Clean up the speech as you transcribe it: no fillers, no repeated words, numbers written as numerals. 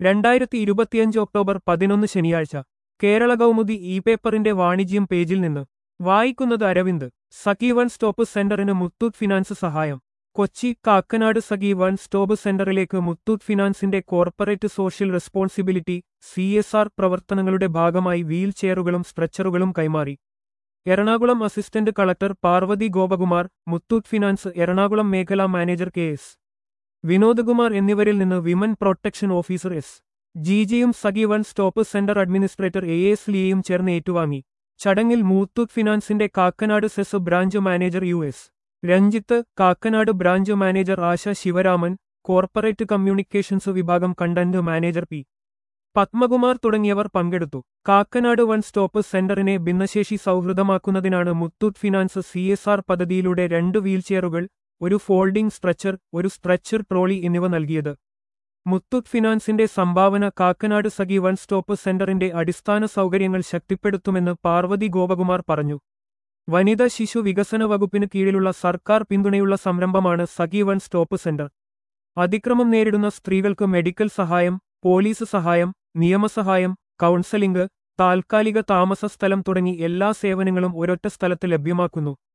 2025 October 11 ശനിയാഴ്ച Kerala Kaumudi E പേപ്പറിന്റെ വാണിജ്യം പേജിൽ നിന്ന് വായിക്കുന്നത് അരവിന്ദ്. സഖി വൺ സ്റ്റോപ്പ് സെന്ററിന് മുത്തൂറ്റ് ഫിനാൻസ് സഹായം. കൊച്ചി കാക്കനാട് സഖി വൺ സ്റ്റോപ്പ് സെന്ററിലേക്ക് മുത്തൂറ്റ് ഫിനാൻസിന്റെ കോർപ്പറേറ്റ് സോഷ്യൽ റെസ്പോൺസിബിലിറ്റി CSR പ്രവർത്തനങ്ങളുടെ ഭാഗമായി വീൽ ചെയറുകളും സ്ട്രെച്ചറുകളും കൈമാറി. Ernakulam assistant collector Parvathy Gopakumar, Muthoot finance Ernakulam മേഖലാ മാനേജർ KS വിനോദ്കുമാർ എന്നിവരിൽ നിന്ന് വിമൻ പ്രൊട്ടക്ഷൻ ഓഫീസർ SGജിയും Sakhi one stop center administrator AS ലിയയും ചേർന്ന് ഏറ്റുവാങ്ങി. ചടങ്ങിൽ മുത്തൂറ്റ് ഫിനാൻസിന്റെ Kakkanad SEZ branch manager US Ranjith, Kakkanad branch manager ആശ ശിവരാമൻ, കോർപ്പറേറ്റ് കമ്മ്യൂണിക്കേഷൻസ് വിഭാഗം കണ്ടന്റ് മാനേജർ P പത്മകുമാർ തുടങ്ങിയവർ പങ്കെടുത്തു. കാക്കനാട് വൺ സ്റ്റോപ്പ് സെന്ററിനെ ഭിന്നശേഷി സൗഹൃദമാക്കുന്നതിനാണ് മുത്തൂറ്റ് ഫിനാൻസ് CSR പദ്ധതിയിലൂടെ 2 വീൽചെയറുകൾ, ഒരു ഫോൾഡിംഗ് സ്ട്രെച്ചർ, ഒരു സ്ട്രെച്ചർ ട്രോളി എന്നിവ നൽകിയത്. മുത്തൂറ്റ് ഫിനാൻസിന്റെ സംഭാവന കാക്കനാട് സഖി വൺ സ്റ്റോപ്പ് സെന്ററിന്റെ അടിസ്ഥാന സൗകര്യങ്ങൾ ശക്തിപ്പെടുത്തുമെന്ന് പാർവതി ഗോപകുമാർ പറഞ്ഞു. വനിതാ ശിശു വികസന വകുപ്പിന് കീഴിലുള്ള സർക്കാർ പിന്തുണയുള്ള സംരംഭമാണ് സഖി വൺ സ്റ്റോപ്പ് സെന്റർ. അതിക്രമം നേരിടുന്ന സ്ത്രീകൾക്ക് മെഡിക്കൽ സഹായം, പോലീസ് സഹായം, നിയമസഹായം, കൗൺസലിംഗ്, താൽക്കാലിക താമസ സ്ഥലം തുടങ്ങി എല്ലാ സേവനങ്ങളും ഒരൊറ്റ സ്ഥലത്ത് ലഭ്യമാക്കുന്നു.